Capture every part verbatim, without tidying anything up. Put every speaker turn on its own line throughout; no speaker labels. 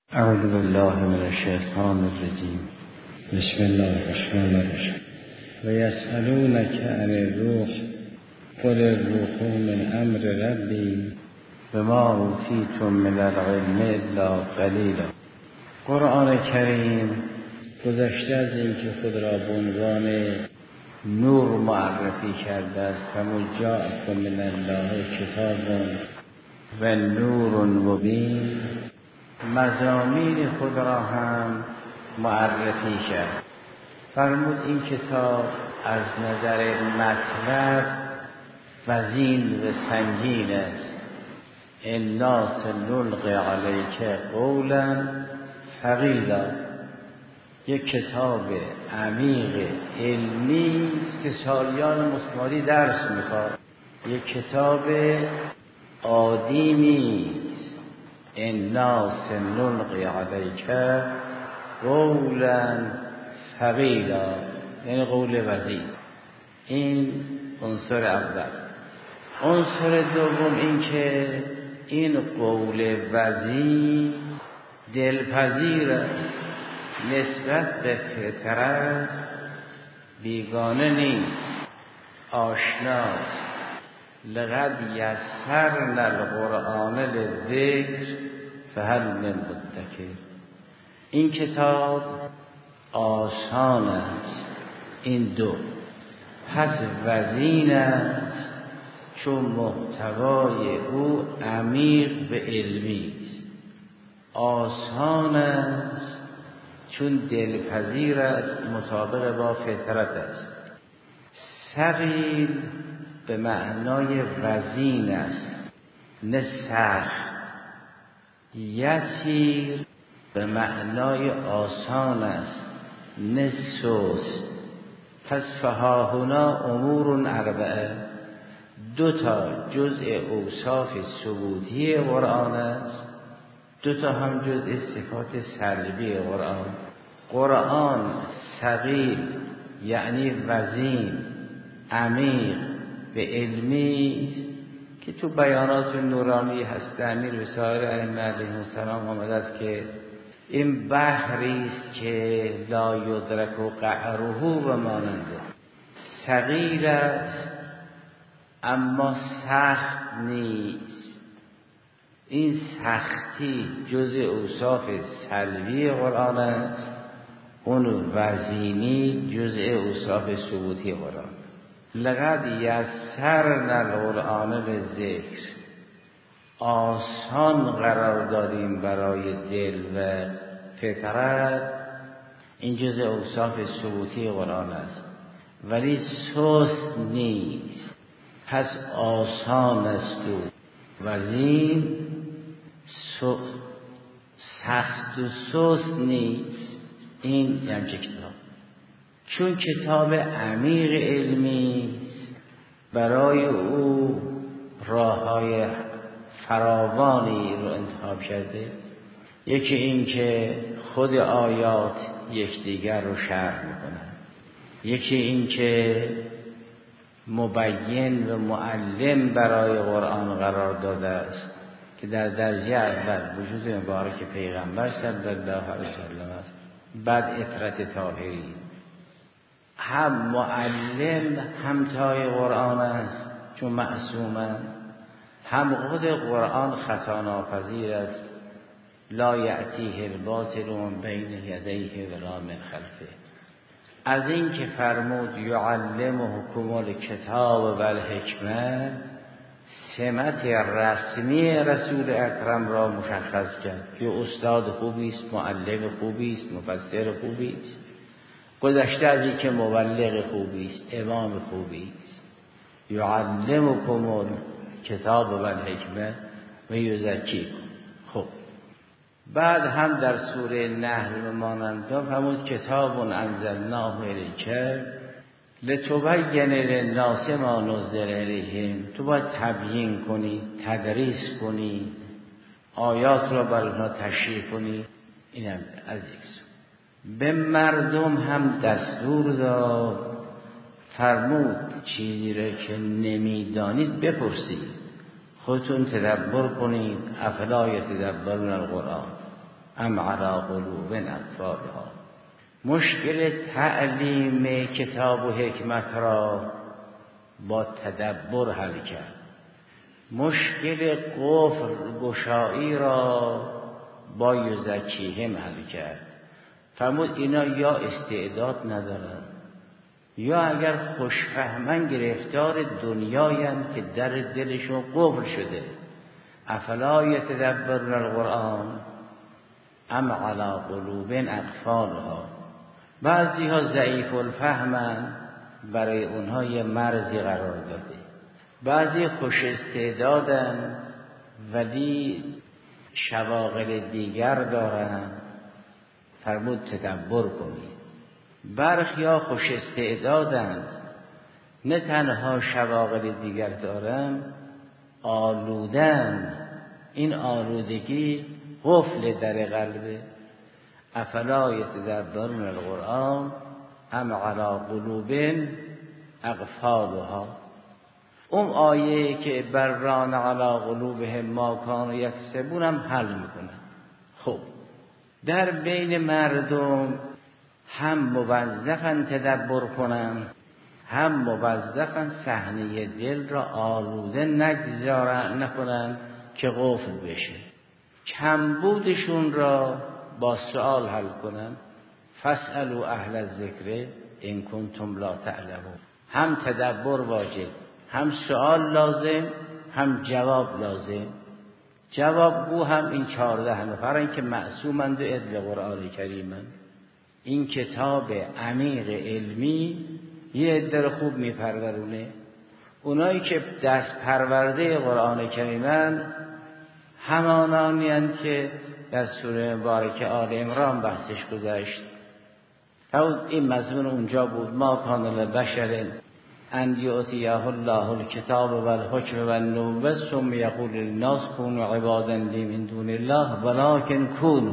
اعوذ بالله من الشیطان الرجیم. بسم الله الرحمن الرحیم. و یسألونک عن الروح قل الروح من امر ربی بما اوتیتم من العلم الا قلیلا. قرآن کریم گذشته از اینکه خود را به عنوان نور معرفی کرده است و جاءکم من الله کتاب و نور مبین، مضامین خود را هم معرفی کرد. فرمود این کتاب از نظر مطلب وزین و سنگین است. انا سنلقی علیک قولا ثقیلا. یک کتاب عمیق علمی است که سالیان متمادی درس می‌خواد. یک کتاب عادی نیست. انا سنلقی علیک قولا ثقیلا، یعنی قول وزین. این عنصر اول. عنصر دوم این که این قول وزین دلپذیر است، نسبت به فطرت بیگانه نیست، آشناست. لقد یسرنا القرآن للذکر فهل من مدکر. این کتاب آسان است، این دو. پس وزین است چون محتوای او عمیق و علمی است. آسان است چون دلپذیر است، مطابق با فطرت است. ثقیل به معنای وزین است، نه سخت. یسیر به معنای آسان است، نه سست. پس فهاهنا امور اربعه، دو تا جزء اوصاف ثبوتی قرآن است، دو تا هم جزء صفات سلبی قرآن. قرآن ثقیل یعنی وزین، عمیق به علمی است که تو بیانات نورانی هست امیر و سایر ائمه علیهم السلام آمده است که این بحری است که لا یدرک قعره و ماننده. ثقیل است اما سخت نیست. این سختی جزء اوصاف سلبی قرآن است، اون وزینی جزء اوصاف ثبوتی قرآن. لقد یسرنا القرآن للذکر، آسان قرار دادیم برای دل و فطرت. این جزء اوصاف ثبوتی قرآن است، ولی سست نیست. پس آسان است و وزین، سخت و سست نیست. این همچه کتاب چون کتاب عمیق علمی برای او راه‌های فراوانی رو انتخاب کرده. یکی این که خود آیات یکدیگر رو شرح میکنن، یکی این که مبین و معلم برای قرآن قرار داده است که در درجه اول وجود مبارک پیغمبر صلی الله علیه و سلم است، بعد اطرت طاهری. هم معلم همتای قرآن است چون معصومند، هم خود قرآن خطا ناپذیر است. لا یأتیه الباطل من بین یدیه ولا من خلفه. از این که فرمود یعلمکم الکتاب و الحکمه، سمت رسمی رسول اکرم را مشخص کرد که استاد خوبی است، معلم خوبی است، مفسر خوبی است. گذشته از این که مبلغ خوبی است، امام خوبی است. یعلمکم الکتاب و الحکمه و یزکیکم. خب بعد هم در سوره نحل و مانندان فرمود کتاب انزلناه الیک لتبین للناس ما نزل الیهم. تو باید تبیین کنی، تدریس کنی، آیات را برای اونها تشریح کنی. اینم از یک سو. به مردم هم دستور داد، فرمود چیزی را که نمیدانید بپرسید، خودتون تدبر کنید. افلا یتدبرون القرآن. ام علی قلوب اقفالها. مشکل تعلیم کتاب و حکمت را با تدبر حل کرد. مشکل قفل گشایی را با یزکیهم حل کرد. فرمود اینا یا استعداد ندارن یا اگر خوشفهمن گرفتار دنیاین که در دلشون قفل شده. افلا یتدبرون القرآن ام علی قلوب اقفالها. بعضی ها ضعیف الفهمن، برای اونها یه مرزی قرار داده. بعضی خوش استعدادن ولی شواغل دیگر دارن، فرمود تدبر کنید. برخی ها خوش استعدادن نه تنها شواغل دیگر دارن، آلودن. این آلودگی قفل در قلبه. افلا یتدبرون القرآن ام علی قلوب اقفالها. اون آیه که بران علی قلوبهم ما کانوا یکسبون هم حل میکنه. خب در بین مردم هم موظفن تدبر کنن، هم موظفن صحنه دل را آلوده نگذارن نکنن که قفل بشه. کمبودشون را با سؤال حل کنن. فاسألوا اهل الذکر ان کنتم لا تعلمون. هم تدبر واجب، هم سؤال لازم، هم جواب لازم. جوابگو هم این چهارده نفرن که معصومند و عدل قرآن کریمن. این کتاب عمیق علمی یه عده خوب میپرورونه. اونایی که دست پرورده قرآن کریمن همانانی هستند که در سوره مبارکه آل عمران بحثش گذشت. این مضمون اونجا بود. ما کان لبشر ان یؤتیه الله الکتاب و الحکم و النبوة ثم یقول للناس کونوا عبادا لی من دون الله ولکن کونوا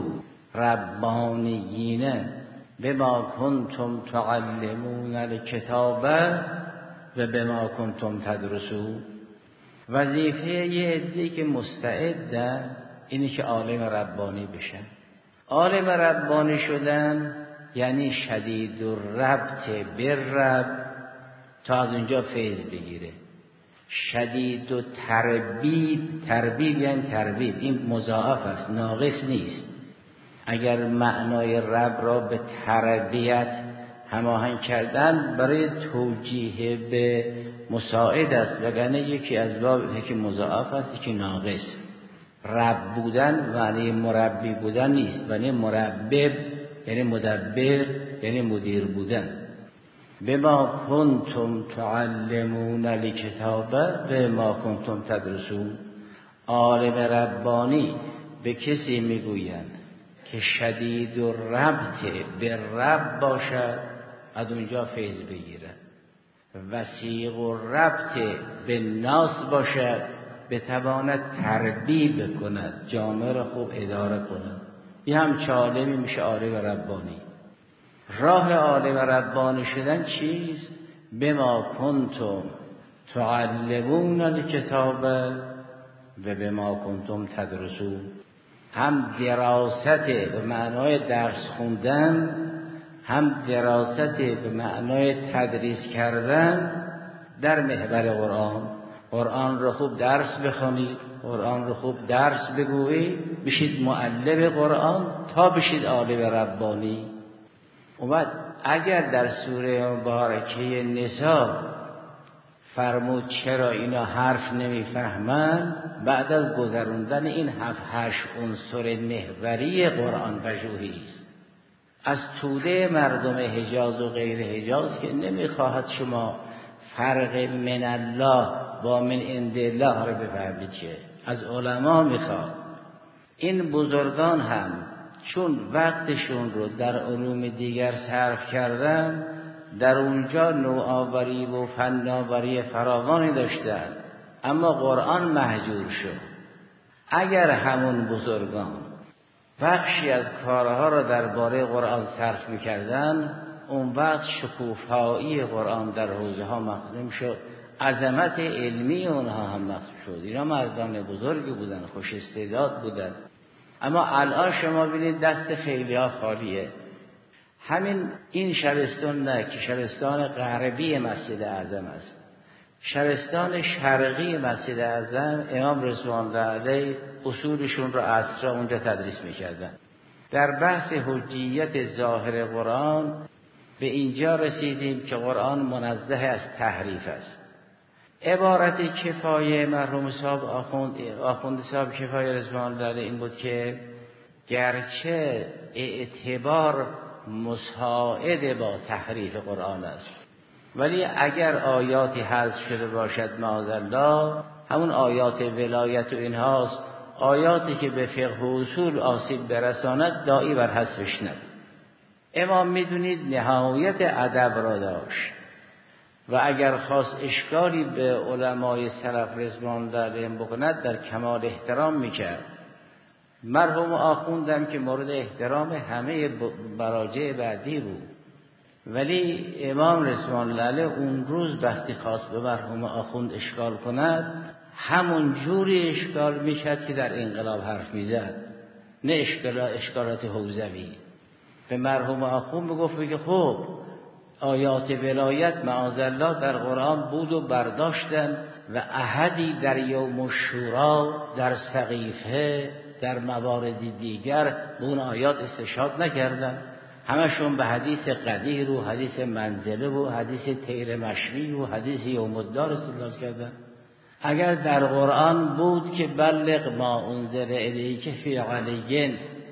ربانیین بما کنتم تعلمون الکتاب و بما کنتم تدرسون. وظیفه یه عده‌ای که مستعدن اینی که عالم ربانی بشن. عالم ربانی شدن یعنی شدید الربط بالرب، تا از اونجا فیض بگیره. شدید و تربیب، تربیب یعنی تربیب، این مضاعف است، ناقص نیست. اگر معنای رب را به تربیت هماهنگ کردن برای توجیه به مساعد است، وگرنه یکی از باب یکی مضاعف است یکی ناقص. رب بودن معنی مربی بودن نیست، معنی مربب یعنی مدبر یعنی مدیر بودن. بما کنتم تعلمون الکتاب و ما کنتم تدرسون. عالم ربانی به کسی میگویند که شدید و ربط به رب باشد، از اونجا فیض بگیرد. وسیق و ربط به ناس باشد، بتواند تربیب کند، جامعه را خوب اداره کند. این هم عالمی میشه عالم ربانی. راه عالم ربانی شدن چیست؟ بما کنتم تعلمون الکتاب و بما کنتم تدرسون. هم دراست به معنای درس خوندن، هم دراست به معنای تدریس کردن در محور قرآن. قرآن رو خوب درس بخونید، قرآن رو خوب درس بگویید، بشید معلم قرآن تا بشید عالم ربانی. اومد اگر در سوره مبارکه نساء فرمود چرا اینا حرف نمیفهمن، بعد از گذروندن این هفت هشت عنصر محوری قرآن پژوهی است. از توده مردم حجاز و غیر حجاز که نمیخواهد شما فرق من الله با من عند الله رو بفهمید، که از علما میخواد. این بزرگان هم چون وقتشون رو در علوم دیگر صرف کردن، در اونجا نوآوری و فناوری فراوانی داشتن، اما قرآن محجور شد. اگر همون بزرگان بخشی از کارها را درباره قرآن صرف میکردن، اون وقت شکوفایی قرآن در حوزه ها مخدوم شد، عظمت علمی اونها هم مخدوم شد. اینا مردان بزرگی بودن، خوش استعداد بودن. اما الان شما ببینید دست خیلی ها خالیه. همین این شبستان نه که شبستان غربی مسجد اعظم است، شبستان شرقی مسجد اعظم امام رضوان الله علیه اصولشون رو عصرا اونجا تدریس میکردن. در بحث حجیت ظاهر قرآن به اینجا رسیدیم که قرآن منزه از تحریف است. عبارت کفایه مرحوم صاحب آخوند آخوند صاحب کفایه رضوان الله علیه این بود که گرچه اعتبار مساعد با تحریف قرآن است، ولی اگر آیاتی حذف شده باشد معاذالله، همون آیات ولایت و اینهاست، آیاتی که به فقه و اصول آسیب برساند داعی بر حذفش نبود. امام میدونید نهایت ادب را داشت و اگر خواست اشکالی به علمای سلف رضوان الله علیهم بکند در کمال احترام میکرد. مرحوم آخوندم که مورد احترام همه مراجع بعدی بود، ولی امام رضوان الله علیه اون روز وقتی خواست به مرحوم آخوند اشکال کند همون جوری اشکال میکرد که در انقلاب حرف میزد، نه اشکال اشکالات حوزوی. به مرحوم آخوند بگفت که خب آیات ولایت معاذالله در قرآن بود و برداشتن و احدی در یوم الشورا، در سقیفه، در مواردی دیگر به اون آیات استشهاد نکردن، همشون به حدیث قدیر و حدیث منزله و حدیث تیر مشوی و حدیث یوم الدار استدلال کردن. اگر در قرآن بود که بلغ ما انزل الیک فی علیین،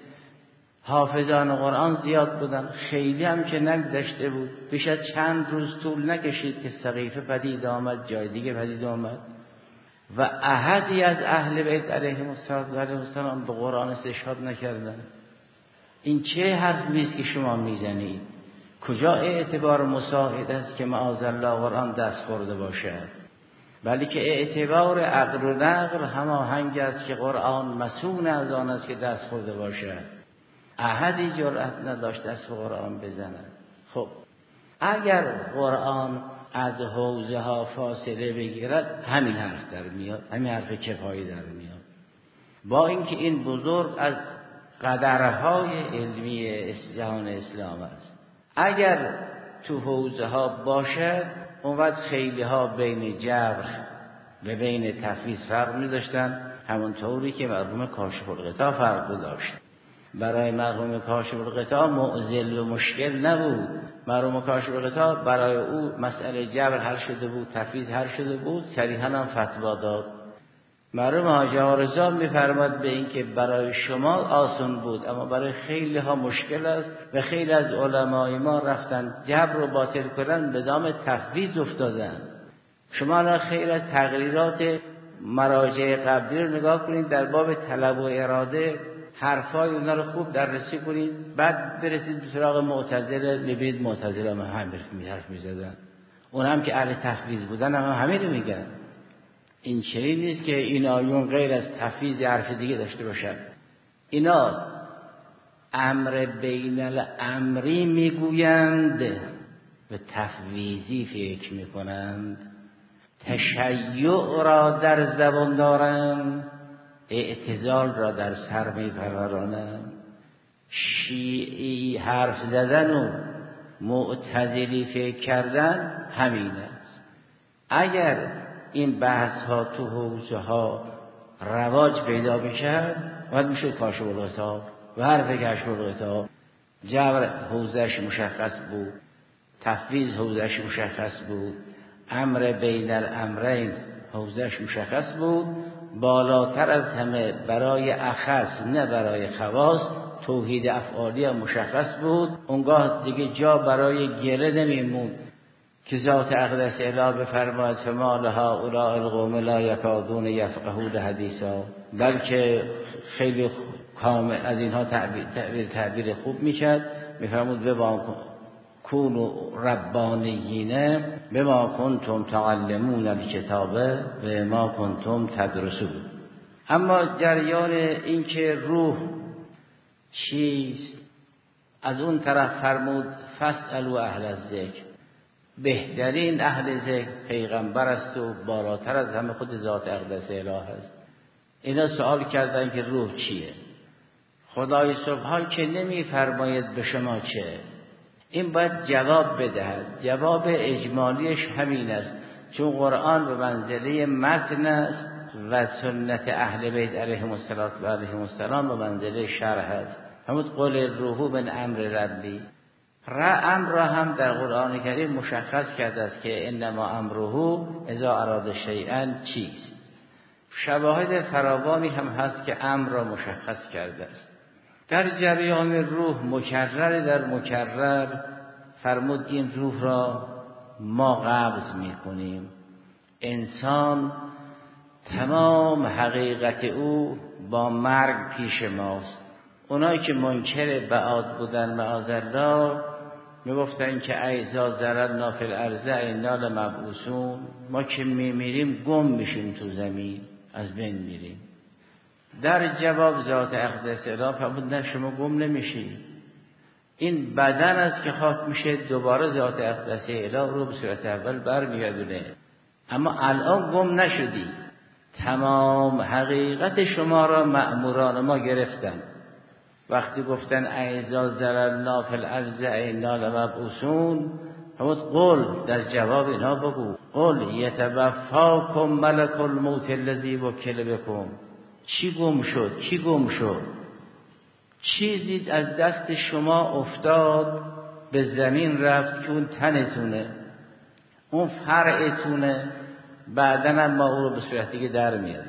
حافظان قرآن زیاد بودن، خیلی هم که نگذشته بود، بیش از چند روز طول نکشید که سقیفه پدید آمد، جای دیگه پدید آمد و احدی از اهل بیت علیهم السلام به قرآن استشهاد نکردن. این چه حرفی است که شما میزنید؟ کجا اعتبار مساعد است که معاذالله قرآن دست خورده باشد؟ بلی که اعتبار عقل و نقل هماهنگ است که قرآن مسئول از آن است که دست خورده باشد. احدی جرأت نداشت دست به قرآن بزند. خب اگر قرآن از حوزه ها فاصله بگیرد همین حرف در میاد، همین حرف کفایه در میاد، با اینکه این بزرگ از قدرهای علمی جهان اسلام است. اگر تو حوزه ها باشد اون وقت خیلی ها بین جبر و بین تفویض فرق می داشتن، همونطوری که مرحوم کاشف الغطا فرق داشت. برای مرحوم کاشف الغطا معضل و مشکل نبود، مرحوم کاشف الغطا برای او مسئله جبر حل شده بود، تفویض حل شده بود، صریحاً هم فتوا داد. مرحوم حاجی آرزا می‌فرماد به این که برای شما آسان بود اما برای خیلی ها مشکل است و خیلی از علمای ما رفتن جبر رو باطل کردن، به دام تفویض افتادن. شما الان خیلی از تقریرات مراجع قبلی رو نگاه کنید، در باب طلب و اراده حرفای اونا رو خوب دررسی کنید، بعد برسید به سراغ معتزله، ببینید معتزله هم همین حرف می‌زدن، اون هم که اهل تفویض بودن هم همین رو میگن. این چنین نیست که این آیون غیر از تفویض حرف دیگه داشته باشن. اینا امر بین الامری میگویند و تفویضی فکر میکنند، تشیع را در زبان دارند، اعتزال را در سر میپرورانند. شیعی حرف زدن و معتزلی فکر کردن همین است. اگر این بحث ها تو حوزه ها رواج پیدا بشه باید میشه کاشف الغطا و حرف کاشف الغطا. جبر حوزهش مشخص بود، تفویض حوزهش مشخص بود، امر بین الامرین حوزهش مشخص بود. بالاتر از همه برای اخص نه برای خواص توحید افعالی هم مشخص بود. اونگاه دیگه جا برای گله نمیمون که ذات اقدس اله بفرماید فما لها اولاء القوم لا یکادون یفقهون حدیثا، بلکه خیلی کامل از اینها تعبیر تعبیر, تعبیر خوب میکرد. میفرمود بما کونوا ربانیین بما کنتم تعلمون الکتاب و ما کنتم تدرسون. اما جریان این که روح چیست، از اون طرف فرمود فاسألوا اهل الذکر، بهترین اهل ذکر پیغمبر است و بالاتر از همه خود ذات اقدس اله است. اینا سوال کردن که روح چیه؟ خدای سبحان که نمیفرماید به شما چه، این باید جواب بدهد. جواب اجمالیش همین است، چون قرآن به منزله متن است و سنت اهل بیت علیهم السلام و علیهم السلام به منزله شرح است. همون قول الروح من امر ربی، را امر را هم در قرآن کریم مشخص کرده است که انما امره اذا اراد شیئا چیست. شواهد فراوانی هم هست که امر را مشخص کرده است. در جریان روح مکرر در مکرر فرمود این روح را ما قبض می کنیم. انسان تمام حقیقت او با مرگ پیش ماست. اونایی که منکر بعاد بودن معاذالله میگفتن که ایزا زررنا فی الارض اینا لمبعوثون، ما که میمیریم گم میشیم تو زمین، از بین میریم. در جواب ذات اقدس اله فرمود نه، شما گم نمیشی، این بدن است که خاک میشه، دوباره ذات اقدس اله رو به صورت اول برمیگردونه، اما الان گم نشدی. تمام حقیقت شما را مأموران ما گرفتن. وقتی گفتن ایزا زررنا فی الارض اینا لمبعوثون، همون قول در جواب اینا بگو، قول یتوفاکم ملک الموت الذی وکل بکم. چی گم شد؟ کی گم شد؟ چیزی از دست شما افتاد به زمین رفت که اون تنتونه، اون فرعتونه، بعداً هم ما او رو به صورت دیگه در میاریم.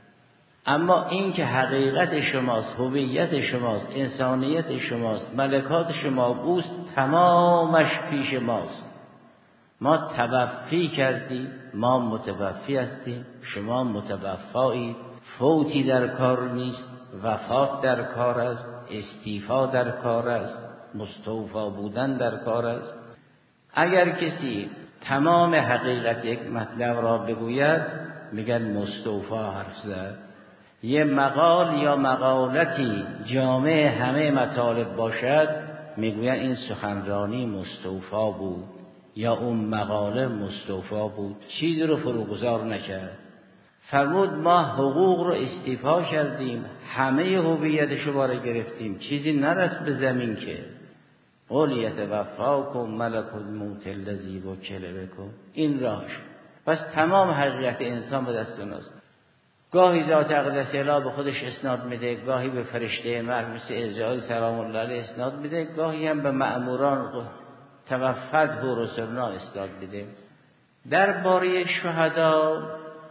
اما این که حقیقت شماست، هویت شماست، انسانیت شماست، ملکات شما بوست، تمامش پیش ماست. ما توفی کردیم، ما متوفی هستیم، شما متوفایید. فوتی در کار نیست، وفات در کار است، استیفا در کار است، مستوفا بودن در کار است. اگر کسی تمام حقیقت یک مطلب را بگوید میگن مستوفا حرف زد. یه مقال یا مقالتی جامع همه مطالب باشد میگوین این سخنرانی مستوفا بود یا اون مقاله مستوفا بود، چیزی رو فروگذار نکرد. فرمود ما حقوق رو استیفا کردیم، همه هویت شما رو گرفتیم، چیزی نرفت به زمین که. قل یتوفاکم ملک الموت الذی وکل بکم، این راهش. پس تمام حقیقت انسان به دست اوناست. گاهی ذات اقدس اله به خودش اسناد میده، گاهی به فرشته مرگ مثل عزرائیل سلام الله علیه اسناد میده، گاهی هم به مأموران توفت و رسولنا اسناد میده. درباره شهدا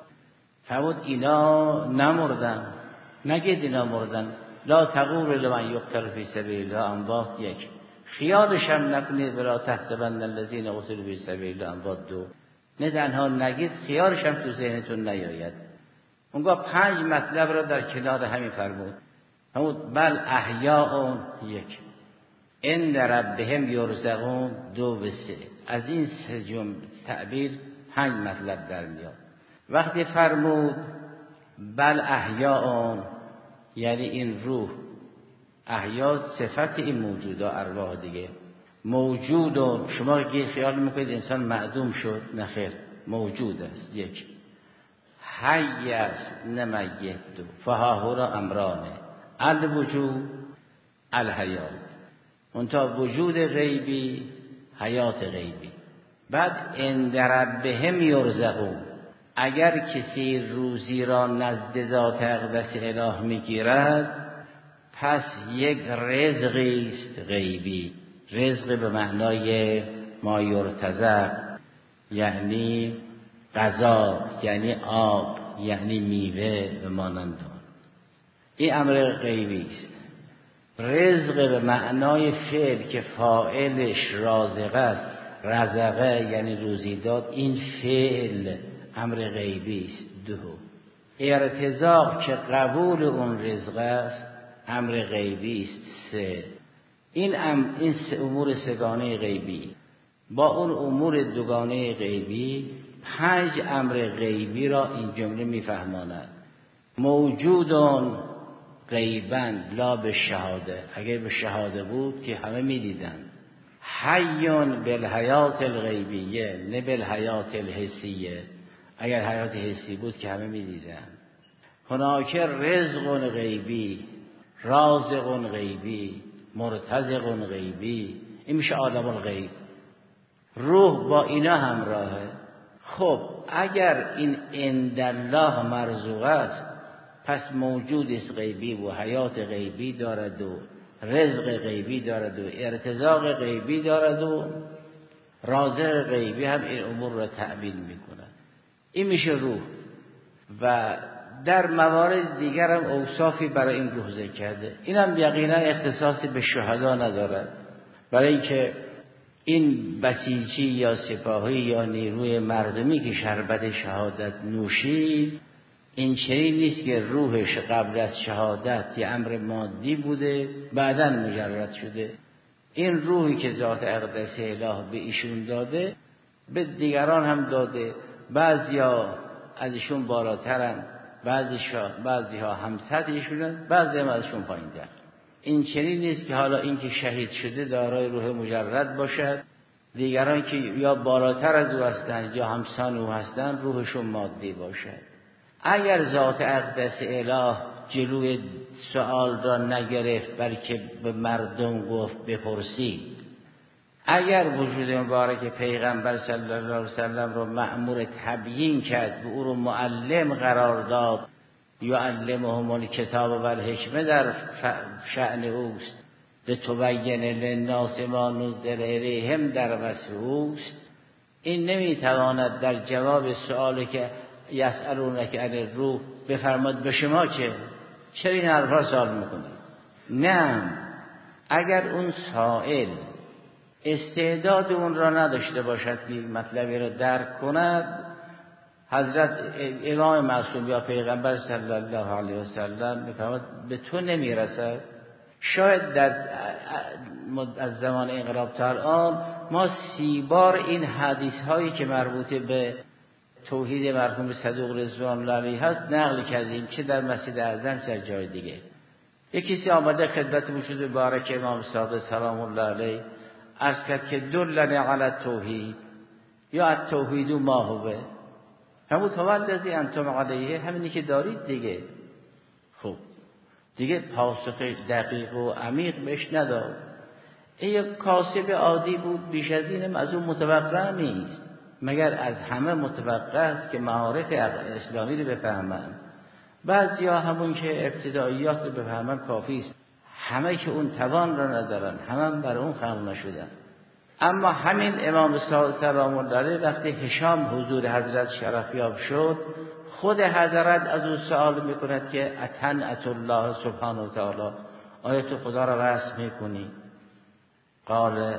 فرمود اینا نمردن، نگید اینا مردن. لا تقولوا لمن یقتل فی سبیل الله اموات، یک خیالش هم نکنید ولا تحسبن الذین قتلوا فی سبیل الله اموات، دو نه تنها نگید، خیالش هم تو ذهنتون نیاید. اونگاه پنج مطلب را در کنار همین فرمود. فرمود بل احیاء، یک ان ربهم یرزقون، دو و سه. از این سه جمله تعبیر پنج مطلب در میاد. وقتی فرمود بل احیاء یعنی این روح، احیا صفت این موجودا، ارواح دیگه موجود. شما که خیال میکنید انسان معدوم شد، نه خیر، موجود است. یک حی است نه میت. دو فهاهورا امرانه، الوجود الحیات، منتها وجود غیبی حیات غیبی. بعد ان ربهم یرزقون، اگر کسی روزی را نزد ذات اقدس اله میگیرد پس یک رزقی است غیبی. رزق به معنای ما یرتزق، یعنی غذا، یعنی آب، یعنی میوه و مانند آن. این امر غیبی است. رزق به معنای فعل که فاعلش رازق است، رزقه یعنی روزی داد، این فعل امر غیبی است. دو ارتزاق که قبول اون رزق است امر غیبی است. سه این ام این سه امور سگانه غیبی با اون امور دوگانه غیبی، پنج امر غیبی را این جمله میفهماند. موجودون غیبا لا به شهاده، اگر به شهاده بود که همه میدیدن. حیون بالحیات الغیبیه نه بالحیات الحسیه، اگر حیات حسی بود که همه میدیدن. هناک رزق غیبی، رازق غیبی، مرتزق غیبی، این میشه عالم الغیب. روح با اینا همراهه. خب اگر این عند الله مرزوق است، پس موجود است غیبی و حیات غیبی دارد و رزق غیبی دارد و ارتزاق غیبی دارد و رازق غیبی هم این امور را تعبیل میکنه. این میشه روح. و در موارد دیگر هم اوصافی برای این روح ذکر کرده. این هم یقینا اختصاصی به شهدا ندارد، برای اینکه این بسیجی یا سپاهی یا نیروی مردمی که شربت شهادت نوشید، این چنین نیست که روحش قبل از شهادت یه امر مادی بوده بعداً مجرد شده. این روحی که ذات اقدس اله به ایشون داده به دیگران هم داده. بعضیا ازشون بالاترن، بعضی ها هم سطحشونن، بعضی هم ازشون پایین‌تر. این چنین نیست که حالا این که شهید شده دارای روح مجرد باشد، دیگران که یا بالاتر از او هستند یا همسان او هستند روحشون مادی باشد. اگر ذات اقدس اله جلوی سوال را نگرفت بلکه به مردم گفت بپرسید، اگر وجود مبارک پیغمبر صلی الله علیه وسلم رو مأمور تبیین کرد و او رو معلم قرار داد، یعلمهم الکتاب و الحکمه در شأن اوست، لتبین للناس ما نزل الیهم در وصف اوست، این نمیتواند در جواب سؤالی که یسألونک عن الروح بفرماد به شما چه؟ چرا این حرفا سوال میکنید؟ نه، اگر اون سائل استعداد اون را نداشته باشد که مطلبی را درک کند، حضرت امام معصوم یا پیغمبر صلی الله علیه و سلم میفرماد به تو نمیرسد. شاید در از زمان انقلاب تا الان ما سی بار این حدیث هایی که مربوط به توحید مرحوم صدوق رضوان الله علیه هست نقل کردیم، چه در مسجد اعظم چه جای دیگه. یک کسی آمده خدمت وجود مبارک امام صادق سلام الله علیه عرض کرد که دلنی علی التوحید یا التوحید ما هو، همون تولدی انتم علیه، همینی که دارید دیگه. خب دیگه پاسخ دقیق و عمیق بهش نداد. این یک کاسب عادی بود، بیش از اینم از اون متوقع نیست، مگر از همه متوقع است که معارف اسلامی رو بفهمن. بعضیا همون که ابتداییات رو بفهمن کافی است، همه که اون توان رو ندارن، همه بر اون خلق نشدن. اما همین امام صادق سلام الله علیه وقتی هشام حضور حضرت شرفیاب شد، خود حضرت از او سوال میکند که اطنعت الله سبحانه و تعالی، آیا تو خدا را وصف میکنی؟ قال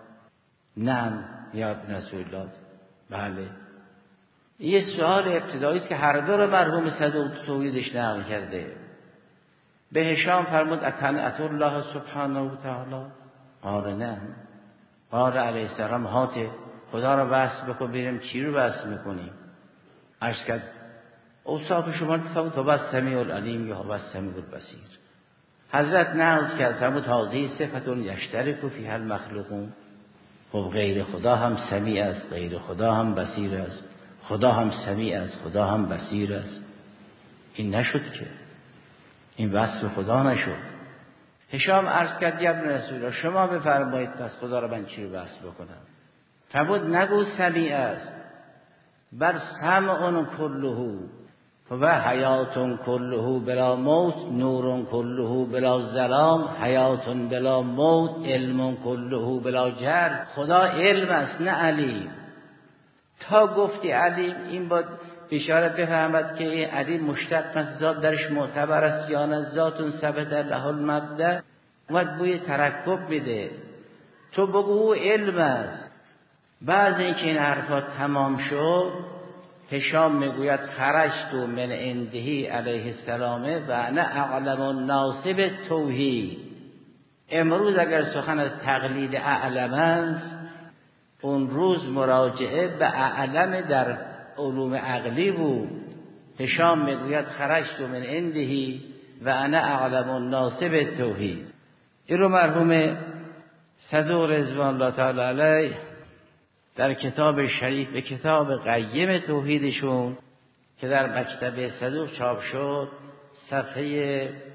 نعم یا ابن رسول الله، بله. یه سوال ابتدایی است که هر دو رو مرحوم صدوق توحیدش نقل کرده. به هشام فرمود اطنعت الله سبحانه و تعالی، قال نعم. قال علیه السلام هاته، خدا را وصف بکن ببینیم چی رو وصف میکنی. عرض کرد اوصاف شما رو تو بس سمیع العلیم یا بس سمیع البصیر. حضرت نقل کرد فرمود هذه صفت یشترک فیها المخلوقون. خب غیر خدا هم سمیع است، غیر خدا هم بصیر است، خدا هم سمیع است، خدا هم بصیر است. این نشد که، این وصف خدا نشد. هشام عرض کرد یا ابن رسول الله شما بفرمایید پس خدا را من چی رو وصف بکنم؟ فرمود نگو سمیع است، بر سمع کله و حیات کله بلا موت، نور کله بلا ظلام، حیات بلا موت، علم کله بلا جهل. خدا علم است نه علیم. تا گفتی علیم این با اشاره بفهمد که این علیم مشتق از ذات درش معتبر است یا نه ذات ثبت له المبدأ، اومد بوی ترکب میده. تو بگو او علم است. بعد اینکه این حرفات تمام شد هشام میگوید خرجت من عنده علیه السلام و انا اعلم الناس بالتوحید. امروز اگر سخن از تقلید اعلم است، اون روز مراجعه به اعلم در علوم عقلی بود. هشام میگوید خرجت من عنده و انا اعلم الناس بالتوحید. این رو مرحوم صدوق رضوان الله تعالی علیه در کتاب شریف به کتاب قیم توحیدشون که در مکتب صدوق چاپ شد صفحه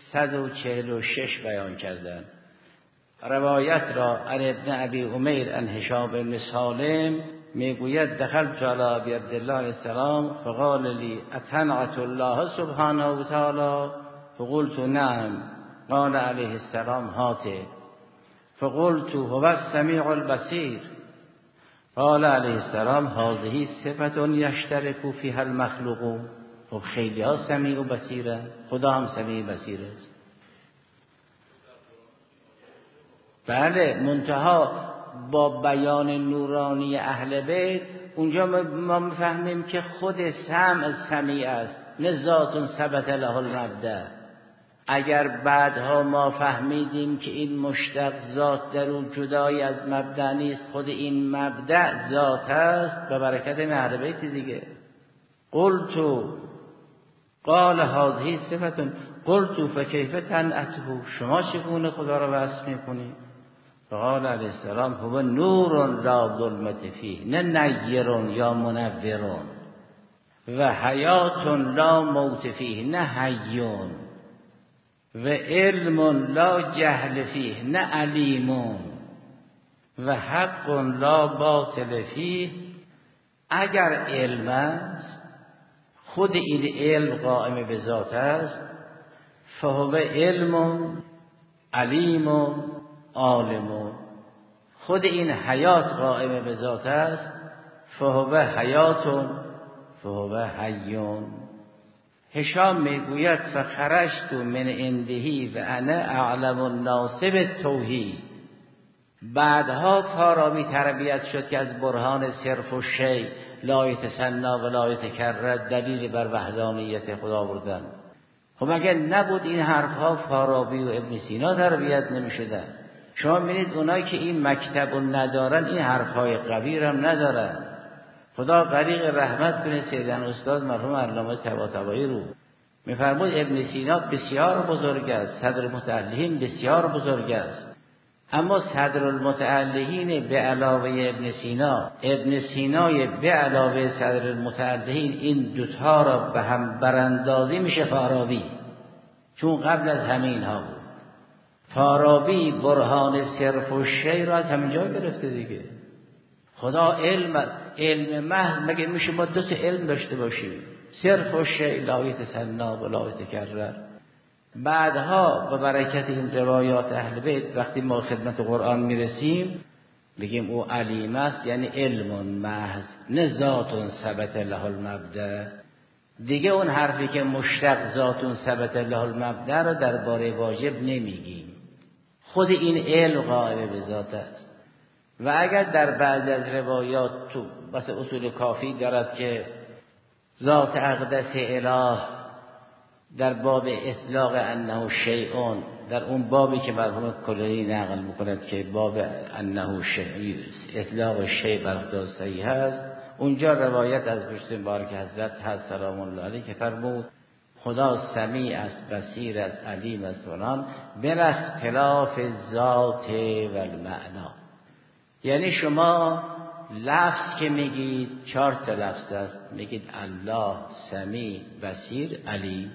صد و چهل و شش بیان کردن. روایت را عن ابن ابی امیر عن هشام بن سالم میگوید دخلت علی ابی عبدالله علیه السلام فقال لی اطنعت الله سبحانه و تعالی فقلت نعم قال علیه السلام هاته فقلت هو السمیع البصیر قال علیه السلام هذه صفة یشترک فیها المخلوقون. خب خیلی ها سمیع و بصیره، خدا هم سمیع بصیر است. بله، منتها با بیان نورانی اهل بیت اونجا ما میفهمیم که خود سمع سمیع است، نه ذات ثبت له المبدأ. اگر بعدها ما فهمیدیم که این مشتق ذات در اون جدای از مبدأ نیست، خود این مبدأ ذات است، به برکت اهل بیت دیگه. قلت قال هذه صفة قلت فكيف تنعته، شما چگونه خدا را وصف میکنید؟ فقال علیه السلام هو نور لا ظلمت فیه، نه نیر یا منور، و حیات لا موت فیه، نه حیون، و علم لا جهل فیه، نه علیمون، و حق لا باطل فیه. اگر علم است، خود این علم قائم به ذات است، فهو علم علیم عالم. خود این حیات قائم به ذات است، فهو حیات فهو حیون. هشام میگوید فخرجت من عنده و انا اعلم الناس بالتوحید. بعدها فارابی تربیت شد که از برهان صرف و شیء لا یتثنی و لا یتکرر دلیل بر وحدانیت خدا بردن. خب اگر نبود این حرفها فارابی و ابن سینا تربیت نمیشدن. شما ببینید اونایی که این مکتب رو ندارن این حرفهای قوی هم ندارن. خدا غریق رحمت کنه سیدن استاد مرحوم علامه طباطبایی رو. میفرمود ابن سینا بسیار بزرگ است، صدر المتألهین بسیار بزرگ است، اما صدر المتألهین به علاوه ابن سینا، ابن سینای به علاوه صدر المتألهین، این دوتا را به هم براندازی میشه فارابی، چون قبل از همین ها بود. فارابی برهان صرف و شیء را از همینجا گرفته دیگه. خدا علم علم محض، مگه میشه ما دو تا علم داشته باشیم؟ صرف و شیء لا یتثنی و لا یتکرر. بعدها به برکت این روایات اهل بیت وقتی ما خدمت قرآن میرسیم بگیم او علیم است، یعنی علم محض، نه ذات ثبت له المبدأ. دیگه اون حرفی که مشتق ذات ثبت له المبدأ رو درباره واجب نمیگیم. خود این علم قائم به ذات است. و اگر در بعض از روایات تو بس اصول کافی دارد که ذات اقدس اله در باب اطلاق انه شیء، در اون بابی که مرحوم کلینی نقل میکند که باب انه شیء اطلاق شیء بر خدا صحیح است، اونجا روایت از پشت مبارک حضرت هست سلام الله علیه که فرمود خدا سمیع است، بصیر است، علیم است فلان، بلا اختلاف ذات و المعنا. یعنی شما لفظ که میگید چهار تا لفظ است، میگید الله سمیع بصیر علیم.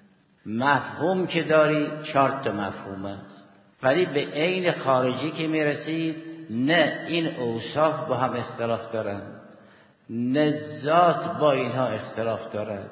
مفهوم که دارید چهار تا مفهوم است، ولی به عین خارجی که میرسید نه این اوصاف با هم اختلاف دارند، نه ذات با اینها اختلاف دارد.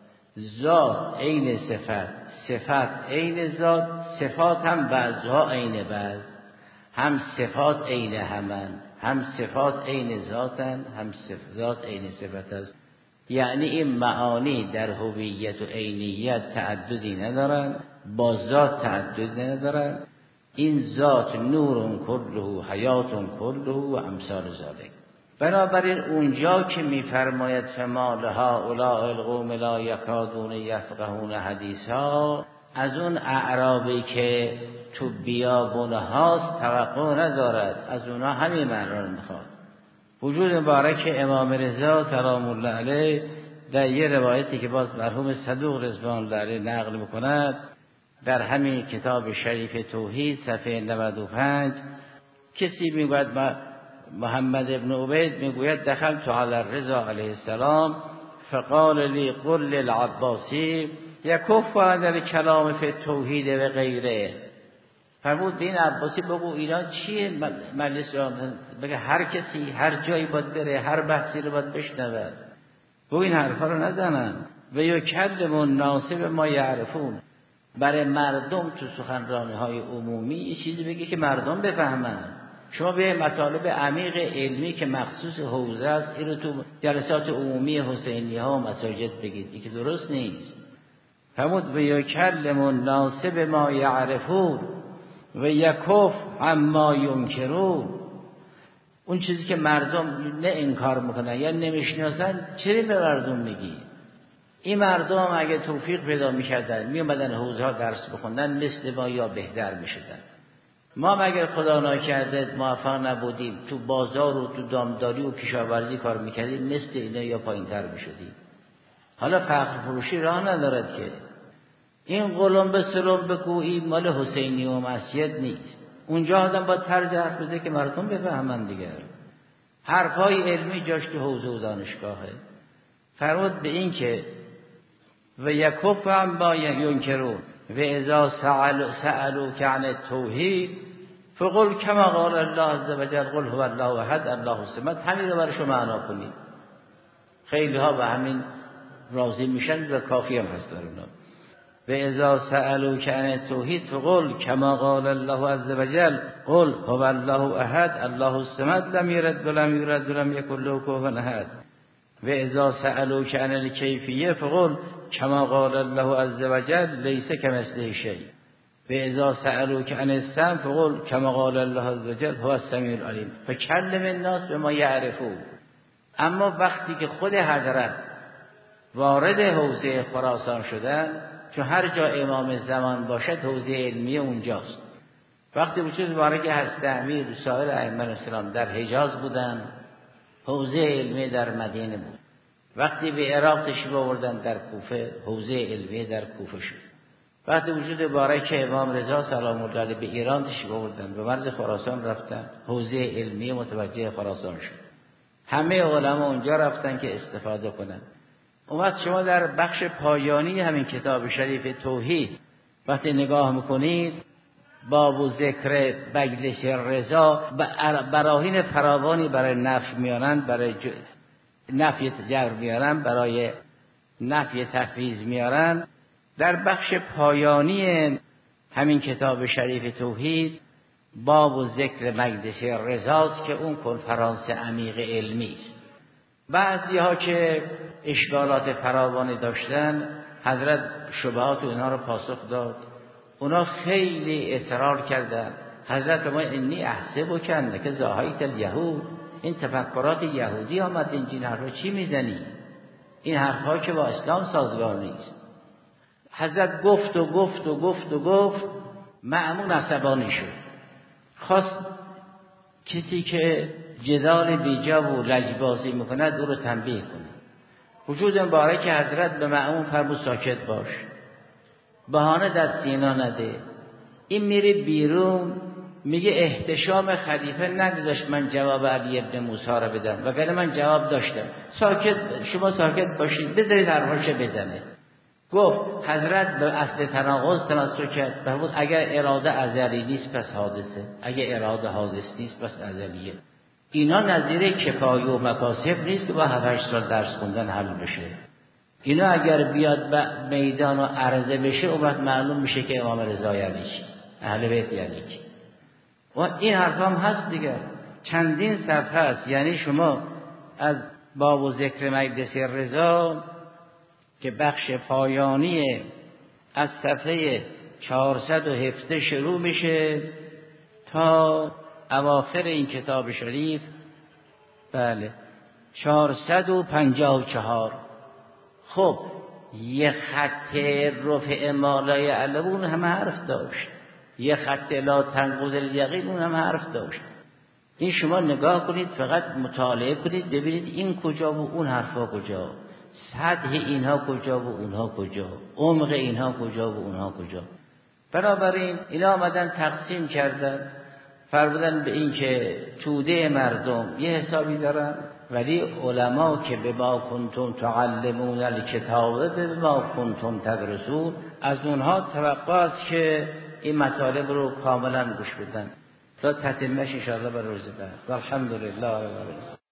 ذات عین صفت، صفت عین ذات، صفات هم بعضها عین بعض، هم صفات عین همن، هم صفات عین ذاتن، هم ذات عین صفت است. یعنی این معانی در هویت و عینیت تعددی ندارن، با ذات تعدد ندارن. این ذات نور کله، حیات کله و امثال ذالک. بنابراین اونجا که میفرماید فما لهؤلاء القوم لا یکادون یفقهون حدیثا، از اون اعرابی که تو بیابون هاست توقع ندارد، از اونها همین معنی رو میخواد. وجود مبارک امام رضا سلام الله علیه در یه روایتی که باز مرحوم صدوق رضوان الله علیه نقل میکند در همین کتاب شریف توحید صفحه نود و پنج، کسی میگوید محمد ابن عبید میگوید دخلت علی الرضا علیه السلام فقال لی قل للعباسی یکف در کلام فی توحید و غیره. فرمود به این عباسی بگو اینا چیه مجلس را بگه هر کسی هر جایی باید بره، هر بحثی رو باید بشنود، بگو این حرفا رو نزنن. و یکلم الناس بما یعرفون، برای مردم تو سخنرانی های عمومی یه چیزی بگی که مردم بفهمن. شما به مطالب عمیق علمی که مخصوص حوزه است این رو تو جلسات عمومی حسینی ها و مساجد بگید، این که درست نیست. فرمود و یکلم الناس بما یعرفون و یکف عما ینکرون. اون چیزی که مردم نه انکار میکنن یا نمیشناسن چرا به مردم میگی؟ این مردم اگه توفیق پیدا میکردن میومدن حوزه ها درس بخوندن مثل ما یا بهتر میشدن. ما اگر خدا نکرده موفق نبودیم تو بازار و تو دامداری و کشاورزی کار میکردیم مثل اینا یا پایین تر میشدیم. حالا فخر فروشی راه ندارد که این قلم به سرم بگویی مال حسینی و مسجد نیست. اونجا آدم با طرز حرف بزنه که مردم بفهمن دیگر. حرفای علمی جاش تو حوزه و دانشگاهه. فرمود به این که و یکف عما ینکرون و اذا سألوک عن التوحید فقل کما قال الله عز وجل قل هو الله احد الله الصمد. همین رو برای شما معنا کنید. خیلی ها به همین راضی میشن و کافی هم هست در اونا. و اذا سألوک عن التوحید فقل کما قال الله عز وجل قل هو الله احد الله الصمد لم یلد ولم یولد ولم یکن له کفوا احد. و اذا سألوک عن الکیفیه فقل کما قال الله عز وجل لیس کمثله شیء. و اذا سألوک عن السمع فقل کما قال الله عز وجل هو السمیع العلیم. فکلم الناس بما یعرفون. اما وقتی که خود حضرت وارد حوزه خراسان شدن، چون هر جا امام زمان باشد حوزه علمی اونجاست. وقتی وجود مبارک هست امیر و سایر ائمه الاسلام در حجاز بودن، حوزه علمی در مدینه بود. وقتی به عراق تشریف آوردن در کوفه، حوزه علمی در کوفه شد. وقتی وجود مبارک امام رضا سلام الله علیه به ایران تشریف آوردن، به مرز خراسان رفتن، حوزه علمی متوجه خراسان شد. همه علما اونجا رفتن که استفاده کنن. اومد شما در بخش پایانی همین کتاب شریف توحید وقتی نگاه میکنید، باب و ذکر مجلس رضا براهین فراوانی برای نفی میارن، برای ج... نفی جبر میارن، برای نفی تفویض میارن. در بخش پایانی همین کتاب شریف توحید باب و ذکر مجلس رضاست که اون کنفرانس عمیق علمی است. بعضی ها که اشکالات فراوانی داشتن حضرت شبهات و اینها رو پاسخ داد. اونا خیلی اصرار کردن. حضرت ما انی احسب کنه که زاهیت الیهود، این تفکرات یهودی آمد این حرف رو چی میزنی؟ این حرفها که با اسلام سازگار نیست. حضرت گفت و گفت و گفت و گفت مأمون عصبانی شد. خواست کسی که جدال بیجا و لجبازی میکنه او رو تنبیه کنه. وجود مبارک حضرت به مأمون فرمود ساکت باش، بهانه در سینا نده. این میره بیرون میگه احتشام خلیفه نگذاشت من جواب علی ابن موسی را بدم، وگرنه من جواب داشتم. ساکت شما ساکت باشید، بذارید حرفاشو بزنه. گفت حضرت به اصل تناقض تمسک کرد. فرمود اگر اراده ازلی نیست پس حادثه، اگر اراده حادث نیست پس ازلیه. اینا نظیر کفایه و مکاسب نیست که با هفت هشت سال درس خوندن حل بشه. اینا اگر بیاد به میدان و عرضه بشه اون وقت معلوم میشه که امام رضا یعنی چی، اهل بیت یعنی چی. و این حرف هم هست دیگر، چندین صفحه است. یعنی شما از باب و ذکر مجلس رضا که بخش پایانی از صفحه چهارصد و هفده شروع میشه تا اواخر این کتاب شریف، بله چهارصد و پنجاه و چهار. خب یه خط رفع مالای علوون هم حرف داشت، یه خط لا تنقض الیقین اون هم حرف داشت. این شما نگاه کنید، فقط مطالعه کنید ببینید این کجا و اون حرفا کجا، سطح اینها کجا و اونها کجا، عمق اینها کجا و اونها کجا. بنابراین اینا آمدن تقسیم کردن، فرمودن به این که توده مردم یه حسابی دارن، ولی علما که به ما کنتم تعلمون الکتاب به ما کنتم تدرسون، از اونها توقع است که این مطالب رو کاملا گوش بدن تا تتمهش ان شاء الله به روز بعد. الحمدلله رب العالمین.